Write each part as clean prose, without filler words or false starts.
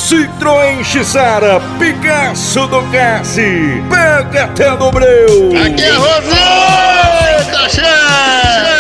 Citroën Xara, Picasso do Cassi, pega até no breu. Aqui é Rosita, chefe!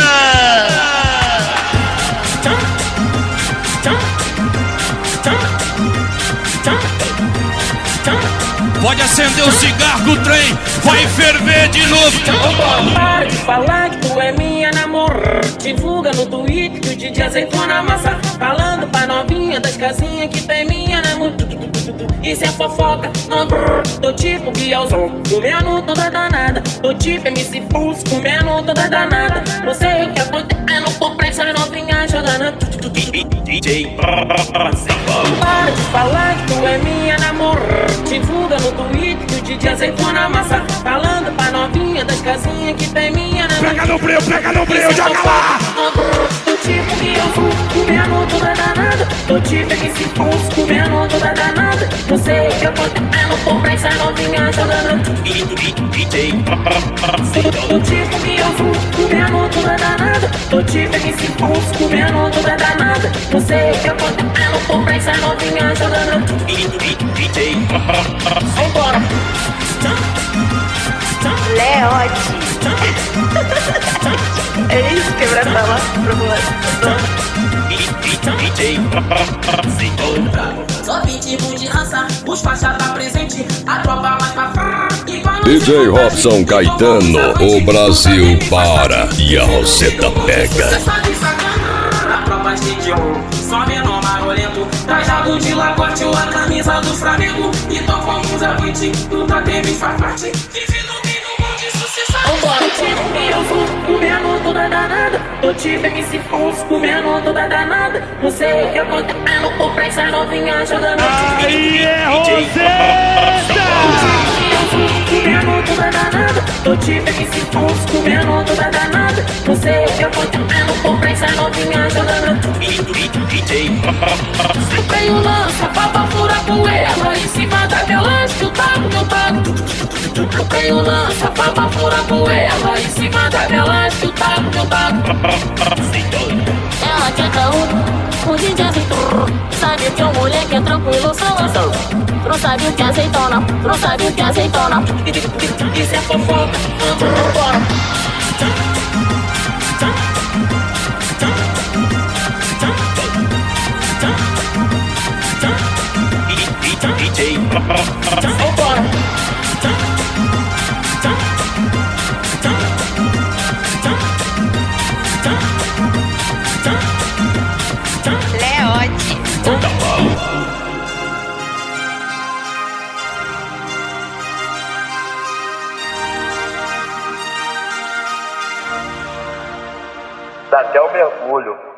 Pode acender o cigarro do trem, vai ferver de novo. Para de falar que tu é minha namorada. Divulga no Twitter que o DJ aceitou na massa. Falando pra novinha das casinhas que tem minha namorada. Isso é fofoca, não tô tipo Bielzão, comendo toda danada. Tô tipo MC Pulse, comendo toda danada. Não sei o que acontece, não tô presa novinha jogando DJ. Para de falar que tu é minha namorada. Divulga no Twitter que o DJ aceitou na massa. Falando pra novinha das casinhas que tem minha namorada. Pega no breu, joga lá! Tô tipo Bielzão, comendo toda danada. Tô tipo MC Pulse, comendo toda danada. Não sei o que acontece, não tô presa novinha jogando DJ. Tô tipo Bielzão, comendo toda danada. Tô tipo MC Pulse, comendo toda danada. Não sei o que acontece, não tô presa novinha jogando DJ. Vambora! Leote. É isso, quebrar pra lá, Só pitbull de raça, os faixa tá presente, a tropa mais pra frente. DJ Robson Caetano, o Brasil para e a Roseta pega. A tropa de on, só menor marolento, trajado de lagote ou a camisa do Flamengo. Então vamos a 20, nunca teve faz parte. Vive no mínimo de sucesso. Vambora, tipo Bielzão, comendo toda danada. Tô tipo MC Pulse, comendo toda danada. Não sei o que acontece, não tô presa novinha jogando. Aí é Roseta! Comendo toda danada. Tô tipo MC Pulse, comendo toda danada. Não sei o que acontece, não tô presa novinha jogando DJ. Tem um lança pra furar poeira em cima da meu lanche, eu taco. Tem um lança pra furar poeira em cima da meu lanche, eu taco. Ela quer caô, o DJ aceitou. Sabe que o moleque é tranquilo, solução. Não sabe o que aceitou não, não sabe o que aceitou não. Isso é fofoca, vambora. Vambora. Leote. Dá até o mergulho.